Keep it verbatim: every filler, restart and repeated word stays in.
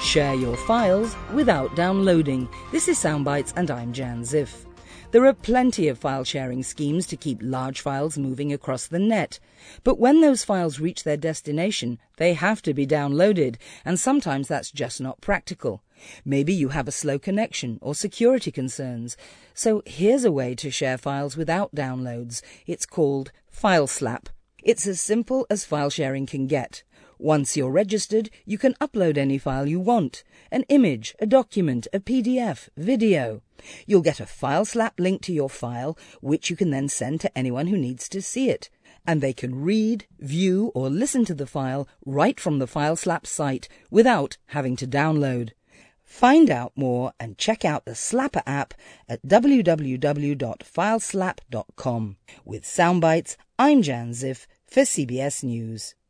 Share your files without downloading. This is Soundbites and I'm Jan Ziff. There are plenty of file sharing schemes to keep large files moving across the net. But when those files reach their destination, they have to be downloaded, and sometimes that's just not practical. Maybe you have a slow connection or security concerns. So here's a way to share files without downloads. It's called FileSlap. It's as simple as file sharing can get. Once you're registered, you can upload any file you want. An image, a document, a P D F, video. You'll get a FileSlap link to your file, which you can then send to anyone who needs to see it. And they can read, view, or listen to the file right from the FileSlap site without having to download. Find out more and check out the Slapper app at w w w dot fileslap dot com. With Soundbites, I'm Jan Ziff for C B S News.